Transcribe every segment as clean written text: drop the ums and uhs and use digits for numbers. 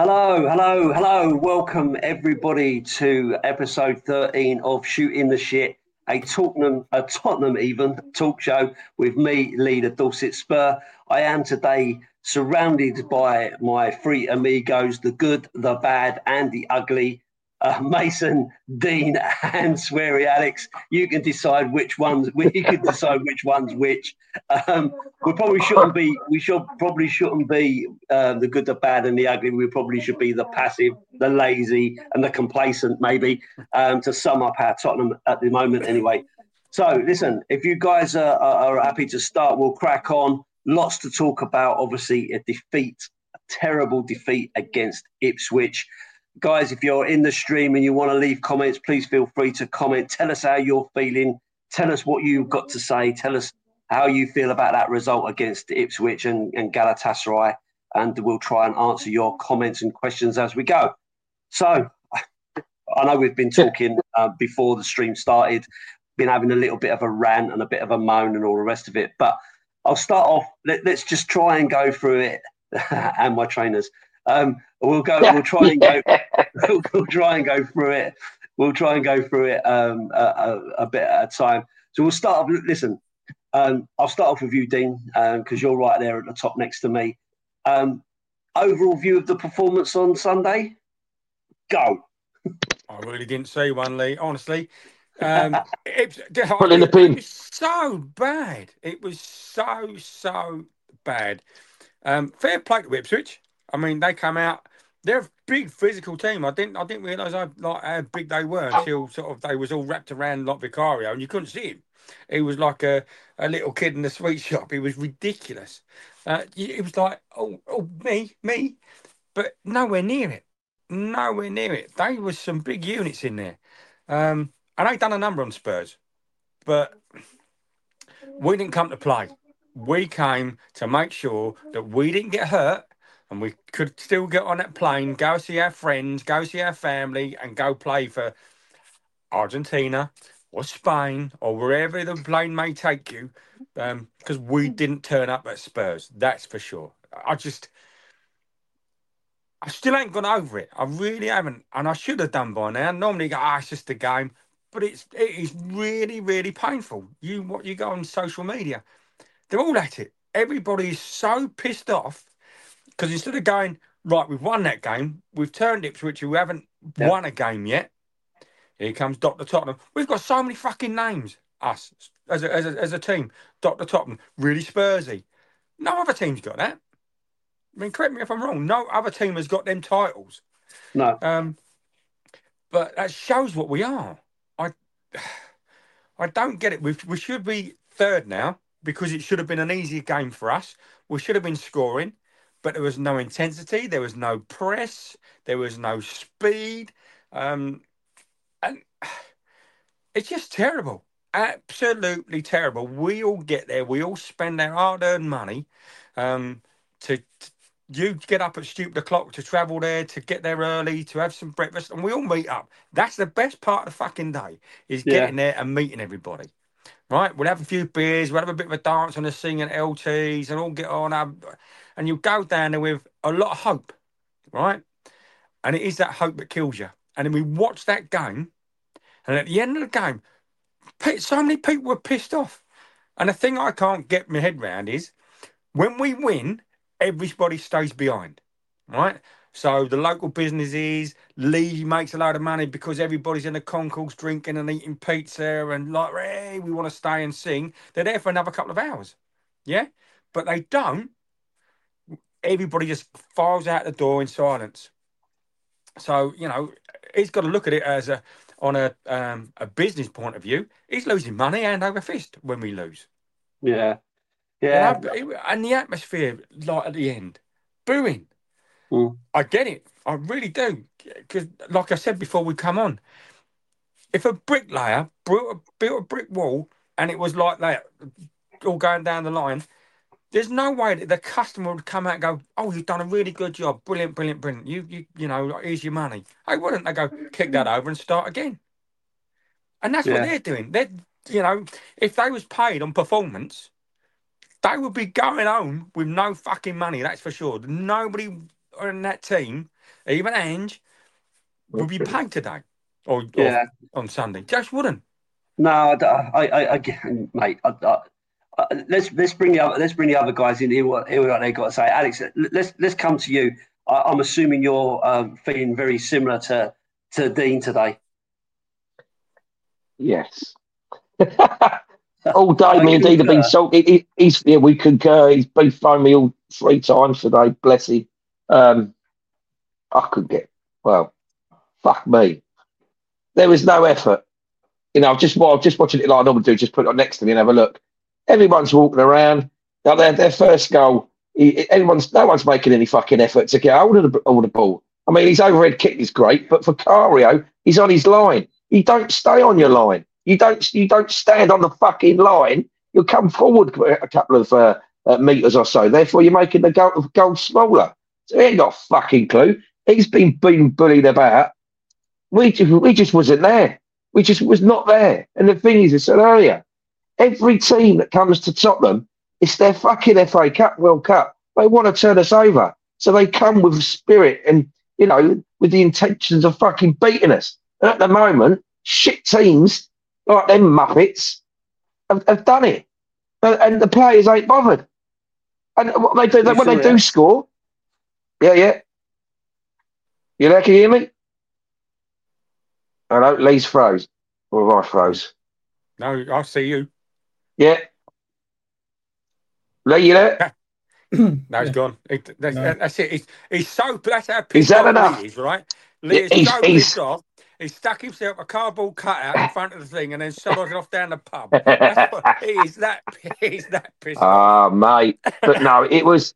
Hello, hello, hello. Welcome everybody to episode 13 of Shooting the Shit, a Tottenham even talk show with me, leader Dorset Spur. I am today surrounded by my three amigos, the good, the bad, and the ugly. Mason, Dean, and Sweary Alex. You can decide which ones. You can decide which one's which. Um, we probably shouldn't be. We should probably shouldn't be the good, the bad, and the ugly. We probably should be the passive, the lazy, and the complacent, maybe, to sum up our Tottenham at the moment. Anyway, so listen, if you guys are happy to start, we'll crack on. Lots to talk about. Obviously, a terrible defeat against Ipswich. Guys, if you're in the stream and you want to leave comments, please feel free to comment. Tell us how you're feeling. Tell us what you've got to say. Tell us how you feel about that result against Ipswich and Galatasaray, and we'll try and answer your comments and questions as we go. So, I know we've been talking before the stream started, been having a little bit of a rant and a bit of a moan and all the rest of it, but I'll start off. Let's just try and go through it, and my trainers. We'll try and go. We'll try and go through it. We'll try and go through it a bit at a time. So we'll start off. Listen, I'll start off with you, Dean, because you're right there at the top next to me. Overall view of the performance on Sunday? Go. I really didn't see one, Lee, honestly. Put in the pin. It was so bad. It was so bad. Fair play to Ipswich. I mean, they come out. They're a big physical team. I didn't realise how big they were until sort of they was all wrapped around like Vicario, and you couldn't see him. He was like a little kid in the sweet shop. He was ridiculous. It was like, me, but nowhere near it. Nowhere near it. They was some big units in there. And they done a number on Spurs, but we didn't come to play. We came to make sure that we didn't get hurt and we could still get on that plane, go see our friends, go see our family, and go play for Argentina or Spain or wherever the plane may take you, because we didn't turn up at Spurs. That's for sure. I still ain't gone over it. I really haven't, and I should have done by now. Normally, you go, it's just a game, but it is really, really painful. What you go on social media, they're all at it. Everybody is so pissed off because instead of going right, we've won that game, we've turned Ipswich, who haven't won a game yet. Here comes Dr. Tottenham. We've got so many fucking names, us as a team. Dr. Tottenham, really Spursy. No other team's got that. I mean, correct me if I'm wrong. No other team has got them titles. No. But that shows what we are. I don't get it. We should be third now because it should have been an easier game for us. We should have been scoring, but there was no intensity. There was no press. There was no speed. And it's just terrible. Absolutely terrible. We all get there. We all spend our hard-earned money to you get up at stupid o'clock to travel there, to get there early, to have some breakfast, and we all meet up. That's the best part of the fucking day, is getting there and meeting everybody. Right? We'll have a few beers, we'll have a bit of a dance and a singing LTs and all get on up. And you go down there with a lot of hope, right? And it is that hope that kills you. And then we watch that game, and at the end of the game, so many people were pissed off. And the thing I can't get my head around is, when we win, everybody stays behind, right? So the local businesses, Lee makes a load of money because everybody's in the concourse drinking and eating pizza and like, hey, we want to stay and sing. They're there for another couple of hours, yeah? But they don't. Everybody just files out the door in silence. So, he's got to look at it as on a business point of view. He's losing money hand over fist when we lose. Yeah. Yeah. And the atmosphere, like at the end, booing. I get it. I really do. Because, like I said before we come on, if a bricklayer built a brick wall and it was like that, all going down the line, there's no way that the customer would come out and go, "Oh, you've done a really good job. Brilliant, brilliant, brilliant. Here's your money." They wouldn't. They go, kick that over and start again. And that's what they're doing. If they was paid on performance, they would be going home with no fucking money, that's for sure. Nobody in that team even Ange, would be paid today or on Sunday. Just wouldn't. No, I mate. Let's bring the other guys in here. What they got to say, Alex. Let's come to you. I'm assuming you're feeling very similar to Dean today. Yes. All day, me and Dean have been salty. We concur. He's been throwing me all 3 times today. Bless him. I could get fuck me. There was no effort. I'm just watching it like I normally do. Just put it next to me and have a look. Everyone's walking around. Now their first goal. No one's making any fucking effort to get hold of the ball. I mean, his overhead kick is great, but for Vicario, he's on his line. You don't stay on your line. You don't stand on the fucking line. You'll come forward a couple of meters or so. Therefore, you're making the goal smaller. So he ain't got a fucking clue. He's been bullied about. We just wasn't there. We just was not there. And the thing is, I said earlier, every team that comes to Tottenham, it's their fucking FA Cup, World Cup. They want to turn us over. So they come with spirit and, with the intentions of fucking beating us. And at the moment, shit teams like them Muppets have done it. And the players ain't bothered. And what they do, when they do score, yeah. You there, can you hear me? Hello, Lee's froze. Or have I froze? No, I see you. Yeah. Lee, you there? No, he's gone. That's it. He's so that's how pissed off Lee is, right? Lee is so pissed off. He stuck himself a cardboard cutout in front of the thing and then sodded off down the pub. That's what, he's that pissed off. Mate. But no, it was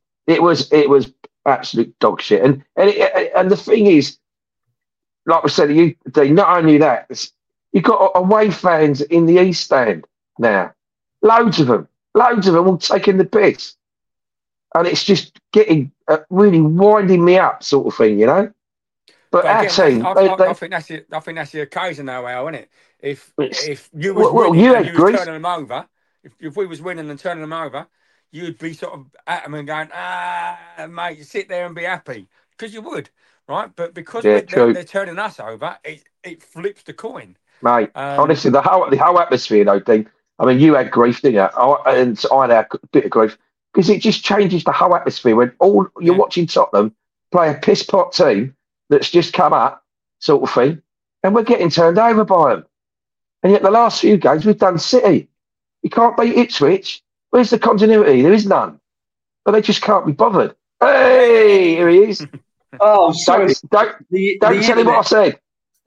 absolute dog shit. And the thing is, like we said, not only that, you've got away fans in the East Stand now. Loads of them all taking the piss. And it's just getting really winding me up, sort of thing, But our team, I think that's the occasion now, Al, isn't it? If you was winning and you was turning them over, if we was winning and turning them over, you'd be sort of at them and going, mate, sit there and be happy, because you would, right? But because they're turning us over, it flips the coin, mate. Honestly, the whole atmosphere, though, Dean. I mean, you had grief, didn't you? And I had a bit of grief because it just changes the whole atmosphere when you're watching Tottenham play a piss pot team that's just come up, sort of thing, and we're getting turned over by them. And yet the last few games we've done City. You can't beat Ipswich. Where's the continuity? There is none. But they just can't be bothered. Hey, here he is. Oh, sorry. Don't tell him what I said.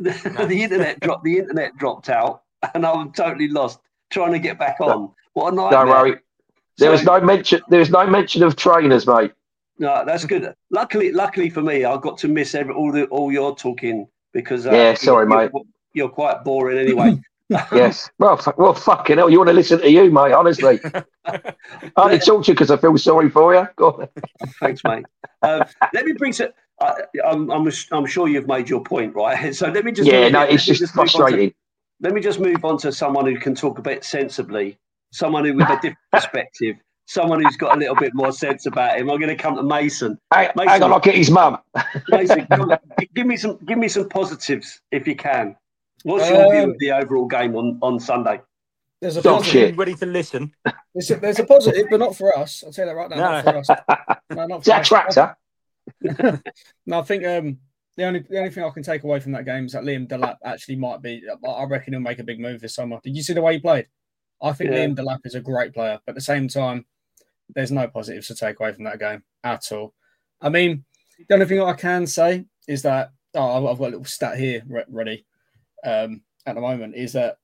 The internet dropped out, and I'm totally lost trying to get back on. What a nightmare! Don't worry. There was no mention of trainers, mate. No, that's good. Luckily for me, I got to miss all your talking because sorry, mate. You're quite boring anyway. Yes. Well, fucking hell, you want to listen to you, mate? Honestly, I only talk to you because I feel sorry for you. Go on. Thanks, mate. Let me bring some. I'm sure you've made your point, right? So let me just. Yeah, no, it's just frustrating. Let me just move on to someone who can talk a bit sensibly, someone who with a different perspective, someone who's got a little bit more sense about him. I'm going to come to Mason. Hang on, I'll get his mum. Mason, give me some positives if you can. What's your view of the overall game on Sunday? There's a positive. Ready to listen? There's a positive, but not for us. I'll tell you that right now. Not for us. No, not for us. Tractor? No, I think the only thing I can take away from that game is that Liam Delap actually might be. I reckon he'll make a big move this summer. Did you see the way he played? I think Liam Delap is a great player, but at the same time, there's no positives to take away from that game at all. I mean, the only thing I can say is that I've got a little stat here ready at the moment. Is that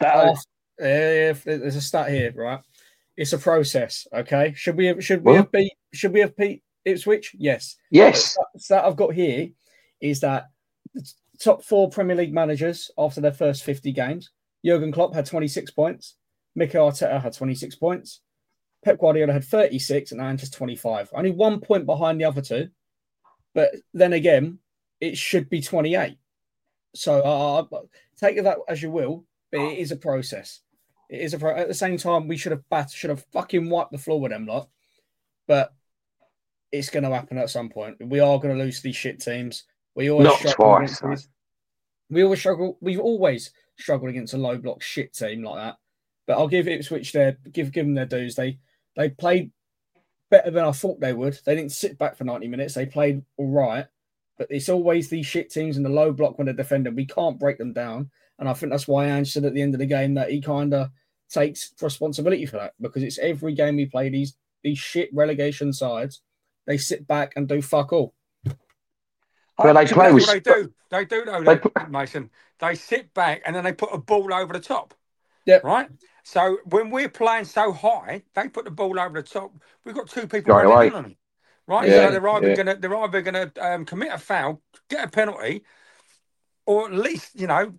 there's a stat here, right? It's a process. Okay, should we have beat Ipswich? Yes. Yes. The stat I've got here is that the top 4 Premier League managers after their first 50 games, Jurgen Klopp had 26 points, Mikel Arteta had 26 points, Pep Guardiola had 36, and Ange has 25. Only 1 point behind the other two, but then again, it should be 28. So take that as you will, but it is a process. It is at the same time, we should have fucking wiped the floor with them lot, but it's going to happen at some point. We are going to lose to these shit teams. We always Not struggle twice. against these. We always struggle. We've always struggled against a low block shit team like that. But I'll give Ipswich give them their dues. They played better than I thought they would. They didn't sit back for 90 minutes. They played all right. But it's always these shit teams in the low block when they're defending. We can't break them down. And I think that's why Ange said at the end of the game that he kind of takes responsibility for that, because it's every game we play these shit relegation sides. They sit back and do fuck all. Well, they play with. They do. They do, though, Mason. They sit back and then they put a ball over the top. Yeah. Right? So when we're playing so high, they put the ball over the top. We've got two people Right running in on them. Right? Yeah, So they're either gonna commit a foul, get a penalty, or at least,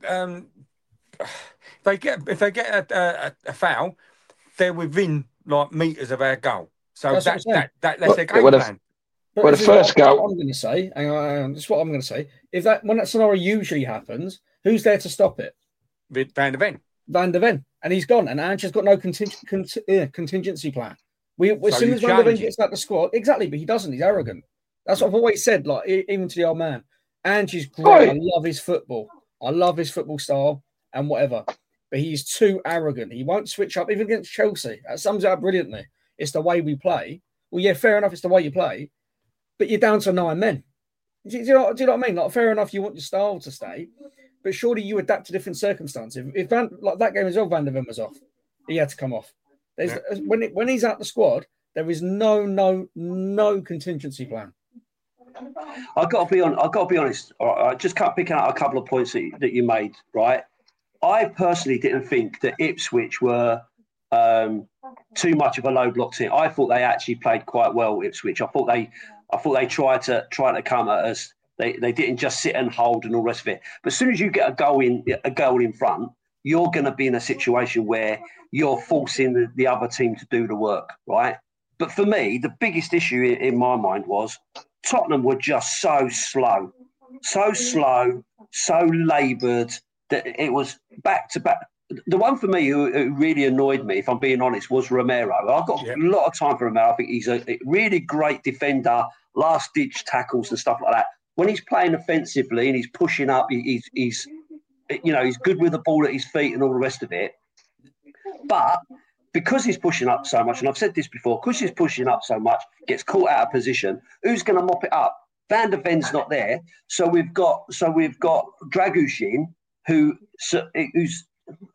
if they get a foul, they're within like meters of our goal. So that's their game plan. Well, the first goal. What I'm going to say, that's what I'm going to say. When that scenario usually happens, who's there to stop it? Van der Ven, and he's gone, and Ange has got no contingency plan. As soon as Van der Ven gets out the squad, exactly, but he doesn't. He's arrogant. That's what I've always said. Like even to the old man, Ange is great. I love his football. I love his football style and whatever, but he's too arrogant. He won't switch up even against Chelsea. That sums it up brilliantly. It's the way we play. Well, yeah, fair enough. It's the way you play, but you're down to 9 men. Do you know what I mean? Like, fair enough, you want your style to stay, but surely you adapt to different circumstances. If that game as well, Van der Ven was off. He had to come off. When he's out the squad, there is no contingency plan. I've got to be honest. All right, just picking out a couple of points that you made. Right, I personally didn't think that Ipswich were too much of a low block team. I thought they actually played quite well. Ipswich. I thought they tried to come at us. They didn't just sit and hold and all the rest of it. But as soon as you get a goal in front, you're going to be in a situation where you're forcing the other team to do the work, right? But for me, the biggest issue in my mind was Tottenham were just so slow, so laboured that it was back to back. The one for me who really annoyed me, if I'm being honest, was Romero. I've got a lot of time for Romero. I think he's a really great defender, last-ditch tackles and stuff like that. When he's playing offensively and he's pushing up, he's good with the ball at his feet and all the rest of it. But because he's pushing up so much, and I've said this before, because he's pushing up so much, gets caught out of position, who's going to mop it up? Van der Ven's not there. So we've got Dragushin, who's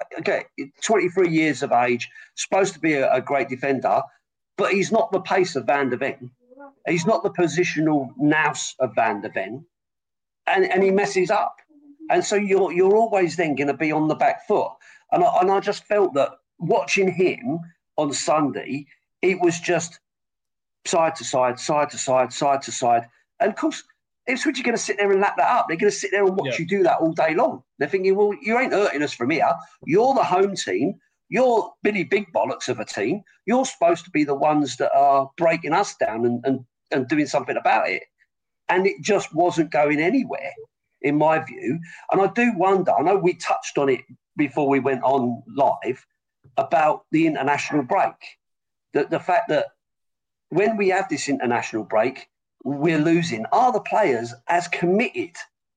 23 years of age, supposed to be a great defender, but he's not the pace of Van der Ven. He's not the positional nous of Van der Ven, and he messes up. And so you're always then going to be on the back foot. And I just felt that watching him on Sunday, it was just side to side. And of course, Ipswich are going to sit there and lap that up. They're going to sit there and watch you do that all day long. They're thinking, well, you ain't hurting us from here. You're the home team. You're Billy Big Bollocks of a team. You're supposed to be the ones that are breaking us down and doing something about it. And it just wasn't going anywhere, in my view. And I do wonder, I know we touched on it before we went on live, about the international break. The fact that when we have this international break, we're losing. Are the players as committed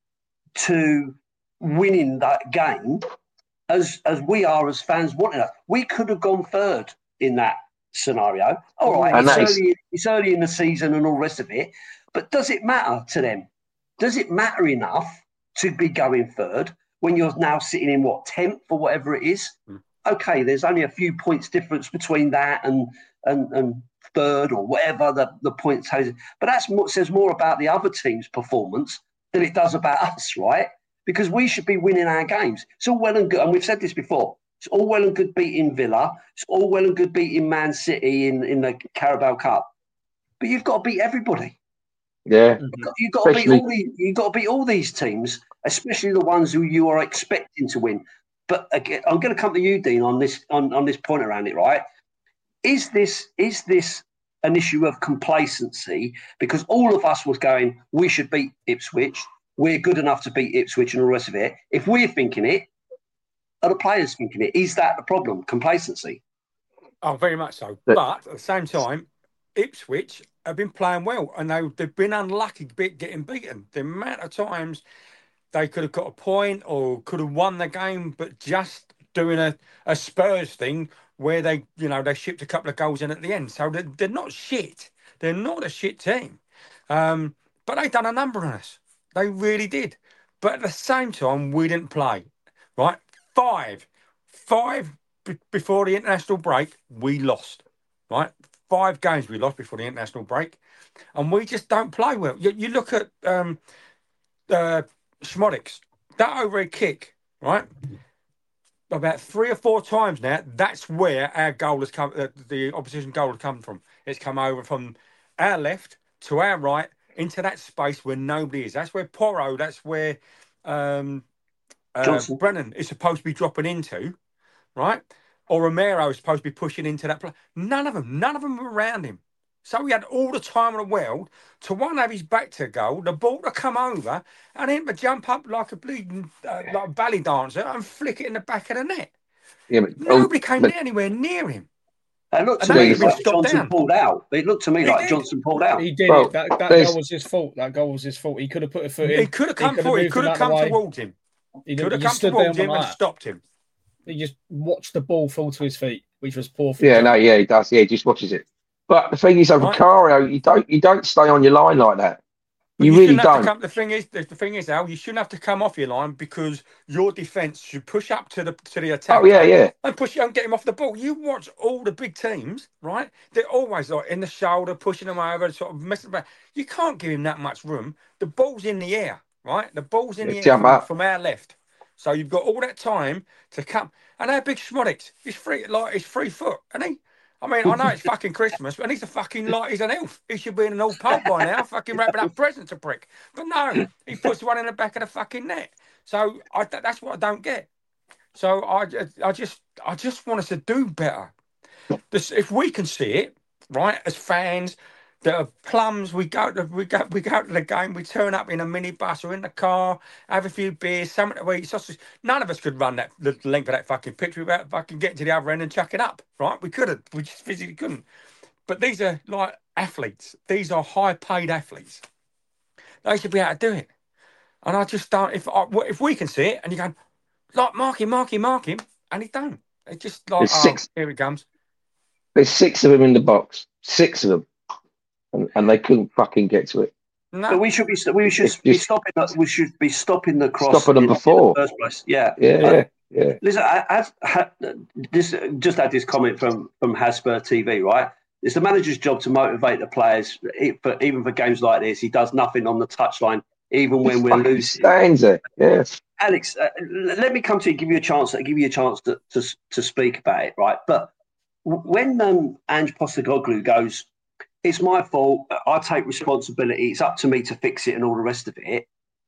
to winning that game as we are as fans wanting it? We could have gone third in that scenario. All right, it's early in the season and all the rest of it, but does it matter to them? Does it matter enough to be going third when you're now sitting in 10th or whatever it is? Okay, there's only a few points difference between that and third or whatever the points has, but says more about the other team's performance than it does about us, right? Because we should be winning our games. It's all well and good, and we've said this before. It's all well and good beating Villa. It's all well and good beating Man City in the Carabao Cup, but you've got to beat everybody. Yeah, you've got to beat all these teams, especially the ones who you are expecting to win. But again, I'm going to come to you, Dean, on this point around it, right? Is this an issue of complacency? Because all of us was going, we should beat Ipswich. We're good enough to beat Ipswich and all the rest of it. If we're thinking it, are the players thinking it? Is that the problem? Complacency? Oh, very much so. But at the same time, Ipswich have been playing well, and they've been unlucky getting beaten. The amount of times they could have got a point or could have won the game, but just doing a Spurs thing where they shipped a couple of goals in at the end. So they're not shit. They're not a shit team. But they done a number on us. They really did. But at the same time, we didn't play. Right? Five before the international break, we lost. Right? 5 games we lost before the international break. And we just don't play well. You look at Schmodics, that overhead kick, right? About 3 or 4 times now, that's where our goal has come, the opposition goal has come from. It's come over from our left to our right into that space where nobody is. That's where Porro, that's where Brennan is supposed to be dropping into, right? Or Romero is supposed to be pushing into that place. None of them were around him. So he had all the time in the world to have his back to goal, the ball to come over, and him to jump up like a bleeding like a ballet dancer and flick it in the back of the net. Yeah, but nobody came anywhere near him. It looked to me like Johnson pulled out. It looked to me like Johnson pulled out. He did it. That goal was his fault. That goal was his fault. He could have put a foot in. He could have come forward. He could have come towards him. He could have come towards him and stopped him. He just watched the ball fall to his feet, which was poor. He does. Yeah, he just watches it. But the thing is, Vicario, you don't stay on your line like that. You really don't. The thing is, Al, you shouldn't have to come off your line because your defence should push up to the attack. Oh yeah. And push and get him off the ball. You watch all the big teams, right? They're always like in the shoulder, pushing them over, sort of messing about. You can't give him that much room. The ball's in the air, right? The ball's in the air from our left. So you've got all that time to come. And our big Schmodics, he's 3 foot, isn't he? I mean, I know it's fucking Christmas, but he's he's an elf. He should be in an old pub by now, fucking wrapping up presents to prick. But no, he puts one in the back of the fucking net. So that's what I don't get. So I just want us to do better. If we can see it, right, as fans that are plums, we go to the game, we turn up in a minibus or in the car, have a few beers, something to eat, sausage. None of us could run the length of that fucking pitch without fucking getting to the other end and chuck it up, right? We couldn't. We just physically couldn't. But these are like athletes. These are high-paid athletes. They should be able to do it. And I just don't. If we can see it, and you go, like, mark him, and he don't. It's just like, here he comes. There's 6 of them in the box. 6 of them. And they couldn't fucking get to it. No, but we should be stopping the cross. Stopping them before. In the first place. Yeah. Listen, just had this comment from Hasper TV, right? It's the manager's job to motivate the players. Even for games like this, he does nothing on the touchline, even when we're losing. Stands there. Yes. Alex, let me come to you. Give you a chance to speak about it, right? But when Ange Postecoglou goes, it's my fault, I take responsibility, it's up to me to fix it and all the rest of it.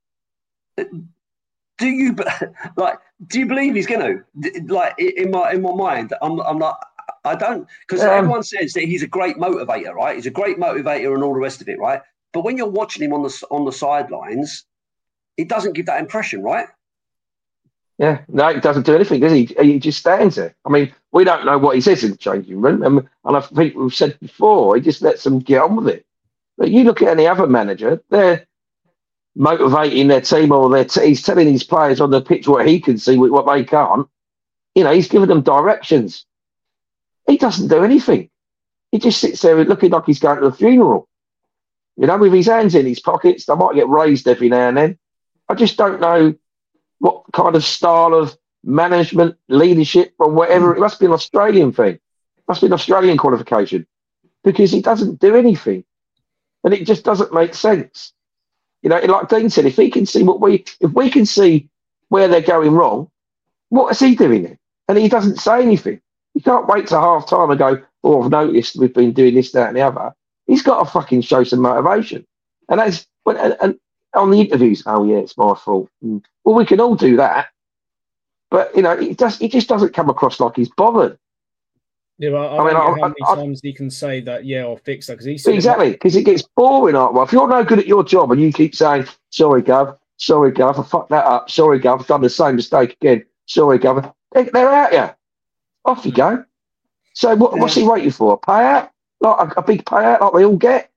Do you believe he's going to? Like, in my mind, I'm like, I don't, because everyone says that he's a great motivator, right? He's a great motivator and all the rest of it, right? But when you're watching him on the sidelines, it doesn't give that impression, right? Yeah, no, he doesn't do anything, does he? He just stands there. I mean, we don't know what he says in the changing room, and I think we've said before, he just lets them get on with it. But you look at any other manager, they're motivating their team, or he's telling his players on the pitch what he can see, what they can't. He's giving them directions. He doesn't do anything. He just sits there looking like he's going to a funeral. With his hands in his pockets. They might get raised every now and then. I just don't know what kind of style of management, leadership, or whatever. It must be an Australian thing. It must be an Australian qualification, because he doesn't do anything, and it just doesn't make sense. Like Dean said, if we can see where they're going wrong, what is he doing then? And he doesn't say anything. You can't wait till half time and go, "Oh, I've noticed we've been doing this, that, and the other." He's got to fucking show some motivation. And and on the interviews, "Oh yeah, it's my fault." Well, we can all do that, but he just doesn't come across like he's bothered. Yeah, but I don't know how many times he can say that. Yeah, I'll fix that, because it gets boring. Well, if you're no good at your job and you keep saying, "Sorry, Gov, I fucked that up. Sorry, Gov, I've done the same mistake again. Sorry, Gov," they're out here. Off you go. So what's he waiting for? A payout? Like a big payout like they all get?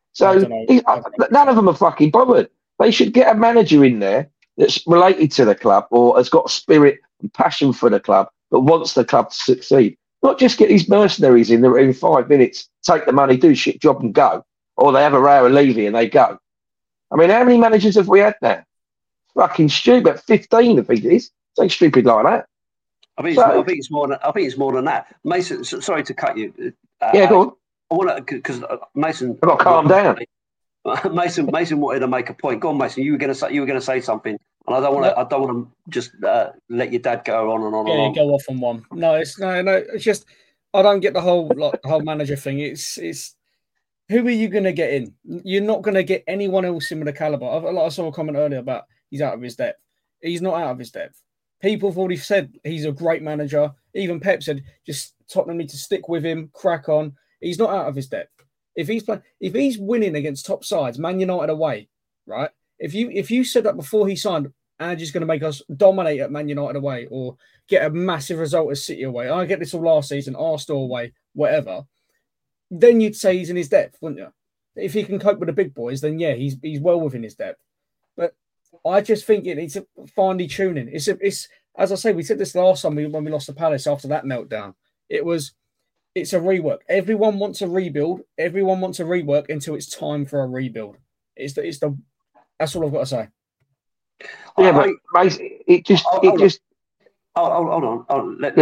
So none of them are fucking bothered. They should get a manager in there that's related to the club or has got spirit and passion for the club that wants the club to succeed. Not just get these mercenaries in there in 5 minutes, take the money, do shit job and go. Or they have a row of Levy and they go. I mean, how many managers have we had now? Fucking stupid. 15, I think it is. It's ain't stupid like that. I think it's more than that. Mason, sorry to cut you. Yeah, go on. I want to, because Mason. I've got to calm down. Mason wanted to make a point. Go on, Mason. You were going to say something, and I don't want to just let your dad go on and on. Yeah, go off on one. No. It's just I don't get the whole manager thing. It's who are you going to get in? You're not going to get anyone else in with a caliber. I saw a comment earlier about he's out of his depth. He's not out of his depth. People have already said he's a great manager. Even Pep said just Tottenham need to stick with him, crack on. He's not out of his depth. If he's winning against top sides, Man United away, right? If you said that before he signed, Ange's going to make us dominate at Man United away or get a massive result at City away. I get this all last season, Arsenal away, whatever. Then you'd say he's in his depth, wouldn't you? If he can cope with the big boys, then yeah, he's well within his depth. But I just think it needs a finely tuning. It's as I say, we said this last time when we lost to Palace after that meltdown. It's a rework. Everyone wants a rebuild. Everyone wants a rework until it's time for a rebuild. That's all I've got to say. Yeah, but it just. Hold on. Let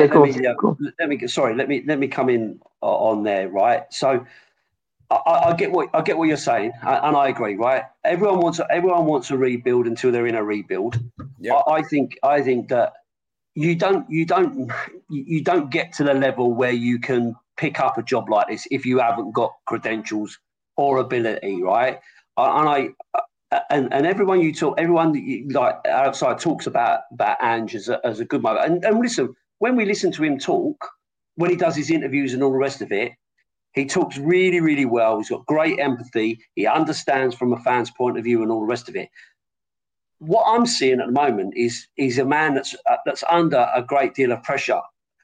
me come in on there, right? So I get what you're saying, and I agree, right? Everyone wants a rebuild until they're in a rebuild. Yep. I think that you don't get to the level where you can pick up a job like this if you haven't got credentials or ability, right? And everyone that you like outside talks about Ange as a good mother. And listen, when we listen to him talk, when he does his interviews and all the rest of it, he talks really, really well. He's got great empathy. He understands from a fan's point of view and all the rest of it. What I'm seeing at the moment is a man that's under a great deal of pressure.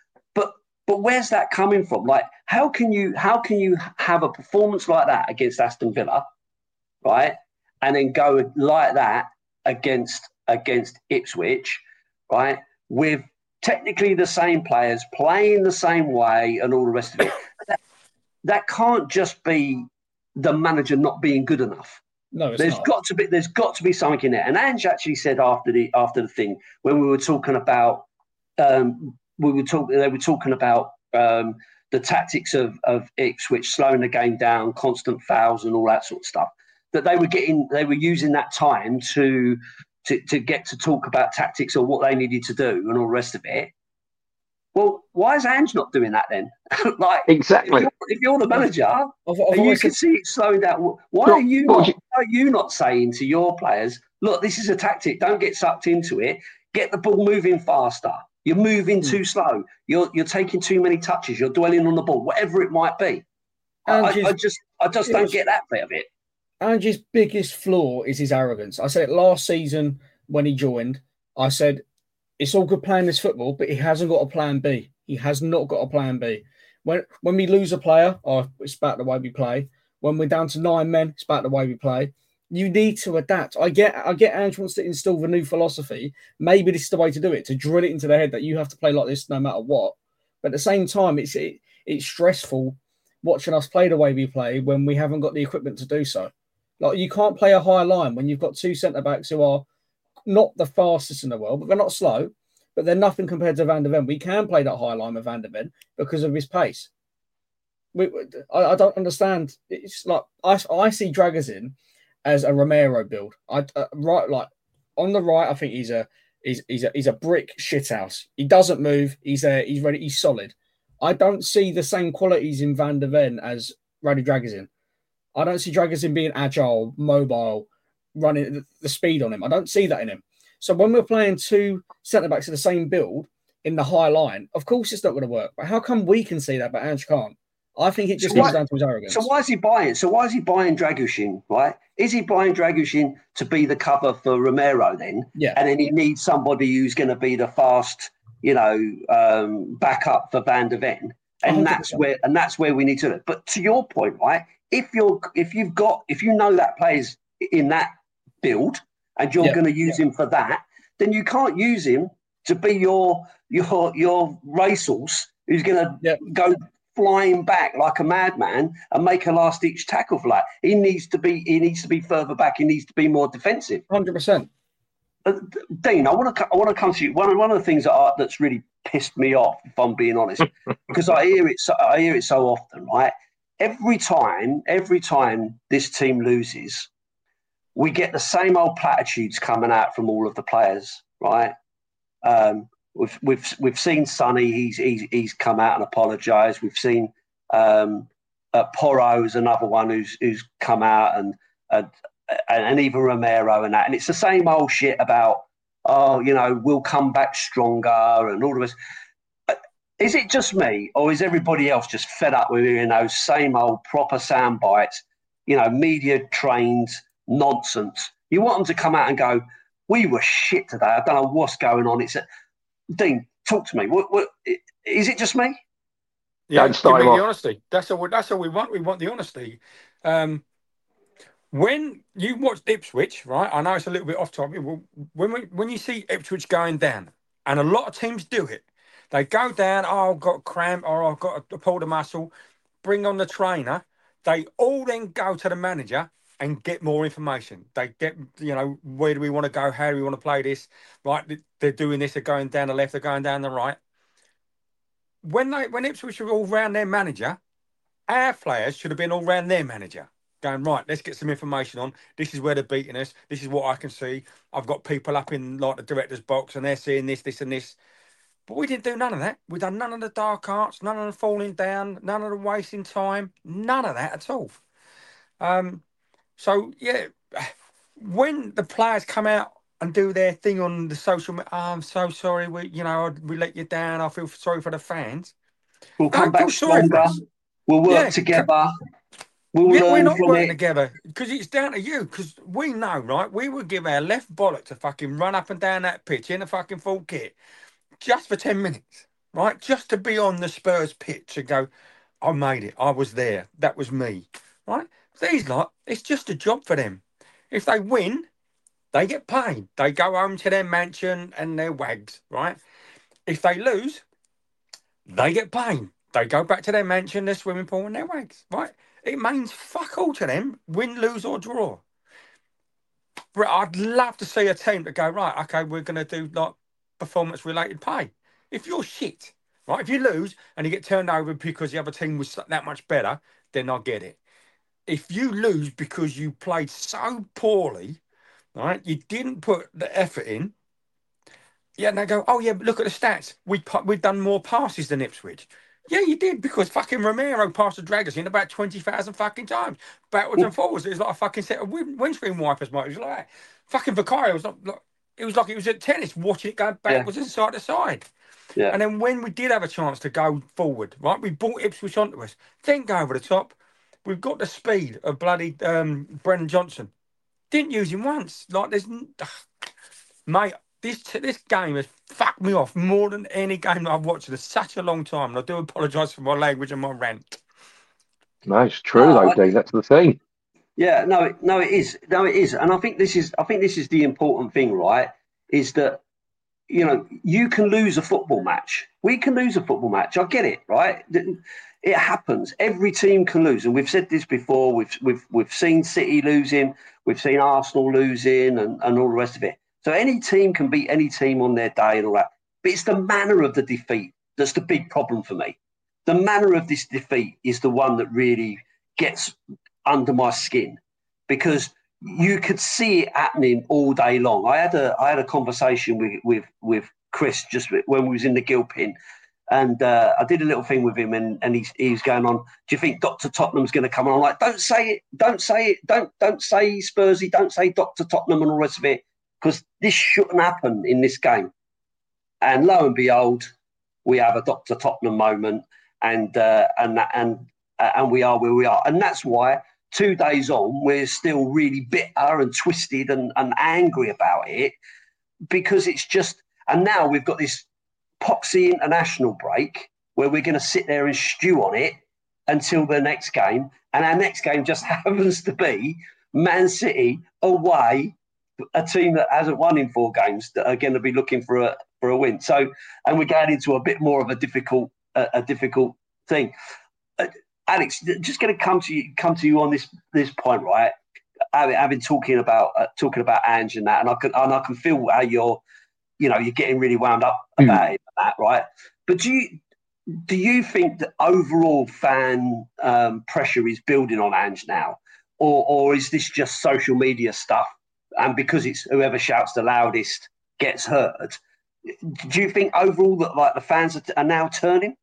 But where's that coming from? Like, how can you have a performance like that against Aston Villa, right? And then go like that against Ipswich, right? With technically the same players playing the same way and all the rest of it. That can't just be the manager not being good enough. No, there's got to be something in there. And Ange actually said after the thing when we were talking about they were talking about the tactics of Ipswich, slowing the game down, constant fouls and all that sort of stuff. That they were using that time to get to talk about tactics or what they needed to do and all the rest of it. Well, why is Ange not doing that then? Like, exactly. If you're the manager and you can see it slowing down, why are you not saying to your players, look, this is a tactic, don't get sucked into it, get the ball moving faster. You're moving too slow. You're taking too many touches. You're dwelling on the ball, whatever it might be. I just don't get that bit of it. Ange's biggest flaw is his arrogance. I said it last season when he joined. I said, it's all good playing this football, but he hasn't got a plan B. He has not got a plan B. When we lose a player, it's about the way we play. When we're down to 9 men, it's about the way we play. You need to adapt. I get Ange wants to instill the new philosophy. Maybe this is the way to do it, to drill it into their head that you have to play like this no matter what. But at the same time, it's stressful watching us play the way we play when we haven't got the equipment to do so. Like, you can't play a high line when you've got 2 centre-backs who are not the fastest in the world, but they're not slow, but they're nothing compared to Van der Ven. We can play that high line with Van der Ven because of his pace. I don't understand. It's like I see Dragusin as a Romero build. On the right, I think he's a brick shithouse. He doesn't move. He's there. He's ready. He's solid. I don't see the same qualities in Van der Ven as Radu Dragusin. I don't see Dragusin being agile, mobile, running the speed on him. I don't see that in him. So when we're playing 2 centre-backs of the same build in the high line, of course it's not going to work. But how come we can see that, but Ange can't? I think it just comes down to his arrogance. So why is he buying? So why is he buying Dragusin, right? Is he buying Dragusin to be the cover for Romero then? Yeah. And then he needs somebody who's going to be the fast, backup for Van der Ven. And 100%. that's where we need to look. But to your point, right? if you know that player's in that build and you're going to use him for that, then you can't use him to be your racehorse who's going to go flying back like a madman and make a last-ditch tackle for that. He needs to be further back. He needs to be more defensive. 100%. Dean, I want to come to you. One of the things that's really pissed me off, if I'm being honest, because I hear it so often, right? Every time this team loses, we get the same old platitudes coming out from all of the players, right? We've seen Sonny. He's come out and apologised. We've seen Porro's another one who's come out and even Romero and that. And it's the same old shit about we'll come back stronger and all of this. Is it just me, or is everybody else just fed up with hearing those same old proper sound bites? Media trained nonsense. You want them to come out and go, "We were shit today. I don't know what's going on." Dean, talk to me. What is it just me? Yeah, give me the honesty. That's all we want. We want the honesty. When you watch Ipswich, right? I know it's a little bit off topic. When you see Ipswich going down, and a lot of teams do it, they go down. Oh, I've got cramp, or I've got to pull the muscle. Bring on the trainer. They all then go to the manager and get more information. They get, where do we want to go? How do we want to play this? Right, they're doing this. They're going down the left. They're going down the right. When Ipswich are all round their manager, our players should have been all round their manager, going, right, let's get some information on. This is where they're beating us. This is what I can see. I've got people up in like the director's box and they're seeing this, this and this. But we didn't do none of that. We done none of the dark arts, none of the falling down, none of the wasting time, none of that at all. So, yeah, when the players come out and do their thing on the social media, I'm so sorry, we let you down. I feel sorry for the fans. We'll come back stronger. We'll work together. We're not working together because it's down to you. Because we know, right? We would give our left bollock to fucking run up and down that pitch in a fucking full kit just for 10 minutes, right? Just to be on the Spurs pitch and go, I made it. I was there. That was me, right? These lot, it's just a job for them. If they win, they get paid. They go home to their mansion and their wags, right? If they lose, they get paid. They go back to their mansion, their swimming pool and their wags, right? It means fuck all to them, win, lose or draw. But I'd love to see a team that go, right, okay, we're going to do like performance-related pay. If you're shit, right? If you lose and you get turned over because the other team was that much better, then I get it. If you lose because you played so poorly, right, you didn't put the effort in, yeah, and they go, oh, yeah, but look at the stats. We've done more passes than Ipswich. Yeah, you did, because fucking Romero passed the Draggers in about 20,000 fucking times. Backwards and forwards. It was like a fucking set of windscreen wipers, mate. It was like that. Fucking Vicario was like it was at tennis, watching it go backwards and side to side. Yeah. And then when we did have a chance to go forward, right, we brought Ipswich onto us. Then go over the top. We've got the speed of bloody Brennan Johnson. Didn't use him once. Like, there's... Mate, this game has fucked me off more than any game that I've watched in such a long time. And I do apologise for my language and my rant. No, it's true, though, Dave. That's the thing. Yeah, no, it is. No, it is. And I think this is the important thing, right? Is that, you can lose a football match. We can lose a football match. I get it, right? It happens. Every team can lose, and we've said this before. We've seen City losing, we've seen Arsenal losing, and all the rest of it. So any team can beat any team on their day and all that. But it's the manner of the defeat that's the big problem for me. The manner of this defeat is the one that really gets under my skin, because you could see it happening all day long. I had a conversation with Chris just when we was in the Gilpin. And I did a little thing with him, and he's going on, do you think Dr. Tottenham's going to come on? I'm like, don't say it, don't say Spursy, don't say Dr. Tottenham and all the rest of it, because this shouldn't happen in this game. And lo and behold, we have a Dr. Tottenham moment, and we are where we are. And that's why 2 days on, we're still really bitter and twisted and angry about it, because it's just, and now we've got this Poxy international break where we're going to sit there and stew on it until the next game, and our next game just happens to be Man City away, a team that hasn't won in 4 games that are going to be looking for a win. So, and we're going into a bit more of a difficult thing. Alex, just going to come to you on this point, right? I've been talking about Ange and that, and I can feel how you're getting really wound up about it, that, right? But do you think that overall fan pressure is building on Ange now, or is this just social media stuff? And because it's whoever shouts the loudest gets heard, do you think overall that like the fans are now turning?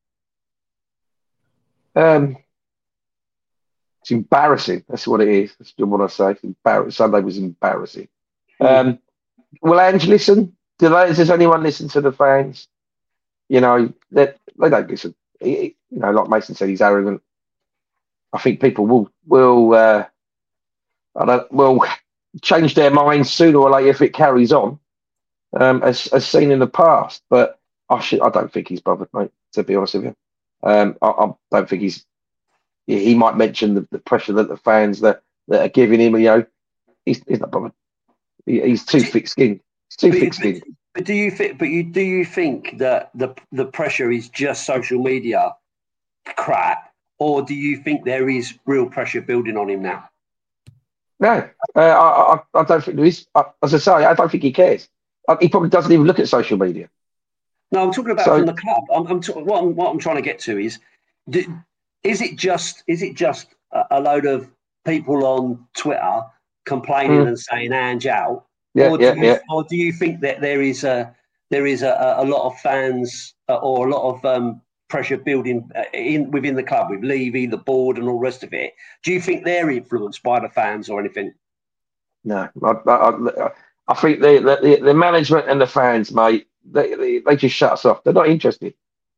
It's embarrassing. That's what it is. That's what I say. It's embarrassing. Sunday was embarrassing. Will Ange listen? Does anyone listen to the fans? They don't listen. Like Mason said, he's arrogant. I think people will change their minds sooner or later if it carries on, as seen in the past. But I don't think he's bothered, mate. To be honest with you, I don't think he's. He might mention the pressure that the fans that are giving him. He's not bothered. He's too thick-skinned. He's too thick-skinned. But do you think that the pressure is just social media crap, or do you think there is real pressure building on him now? No, I don't think there is. As I say, I don't think he cares. He probably doesn't even look at social media. No, I'm talking about from the club. What I'm trying to get to is it just a load of people on Twitter complaining and saying Ange out? Or do you think that there is a lot of fans or a lot of pressure building within the club with Levy, the board, and all the rest of it? Do you think they're influenced by the fans or anything? No, I think the management and the fans, mate, they just shut us off. They're not interested.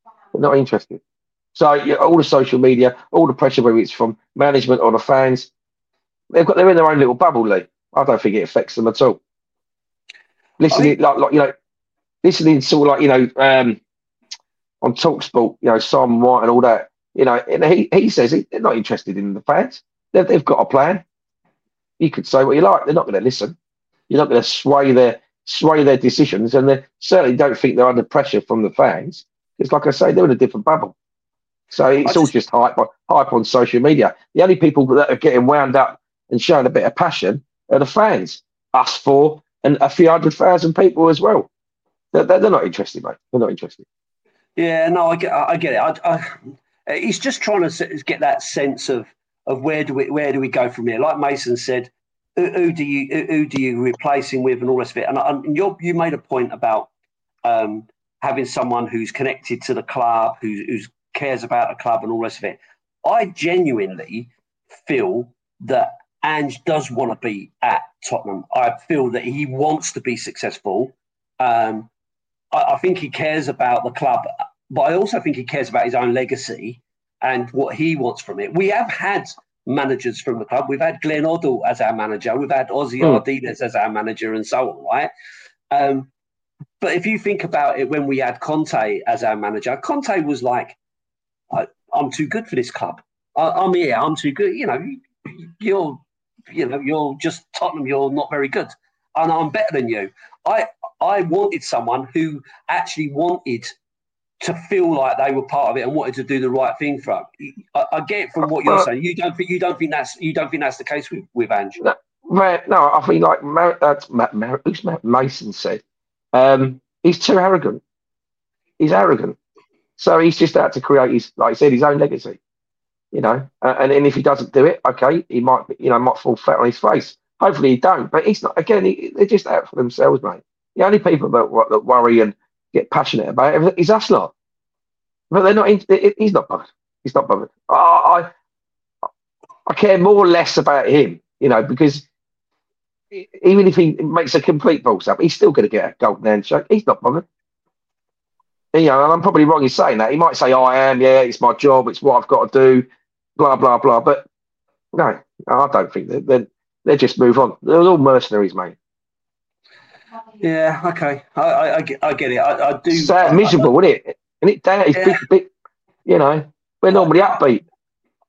So all the social media, all the pressure, whether it's from management or the fans, they're in their own little bubble, Lee. I don't think it affects them at all. Listening, listening to on TalkSport, Simon White and all that, and he says they're not interested in the fans. They've got a plan. You could say what you like. They're not going to listen. You're not going to sway their decisions, and they certainly don't think they're under pressure from the fans. It's like I say, they're in a different bubble. So it's all just hype on social media. The only people that are getting wound up and showing a bit of passion are the fans, us four, and a few 100,000 people as well. They're not interested, mate. They're not interested. Yeah, no, I get it. He's just trying to get that sense of where do we go from here. Like Mason said, who do you replace him with and all the rest of it. And you made a point about having someone who's connected to the club, who cares about the club and all the rest of it. I genuinely feel that Ange does want to be at Tottenham. I feel that he wants to be successful. I think he cares about the club, but I also think he cares about his own legacy and what he wants from it. We have had managers from the club. We've had Glenn Hoddle as our manager. We've had Ozzy Ardiles as our manager and so on, right? But if you think about it, when we had Conte as our manager, Conte was like, I'm too good for this club. I'm here. I'm too good. You're just Tottenham. You're not very good, and I'm better than you. I wanted someone who actually wanted to feel like they were part of it and wanted to do the right thing for it. I get it from what you're saying. You don't think that's the case with Ange? No, I think like Mason said, he's too arrogant. He's arrogant. So he's just out to create his own legacy, and if he doesn't do it, okay, he might fall flat on his face. Hopefully he don't, but he's not. Again, they're just out for themselves, mate. The only people that worry and get passionate about it is us lot. But they're not. He's not bothered. He's not bothered. I care more or less about him, because even if he makes a complete balls up, he's still going to get a golden handshake. He's not bothered. And I'm probably wrong in saying that. He might say, I am, it's my job, it's what I've got to do, blah, blah, blah. But no, I don't think they just move on. They're all mercenaries, mate. Yeah, okay. I get it. I do. Sad, miserable, isn't it? And it down, it's big, we're normally upbeat.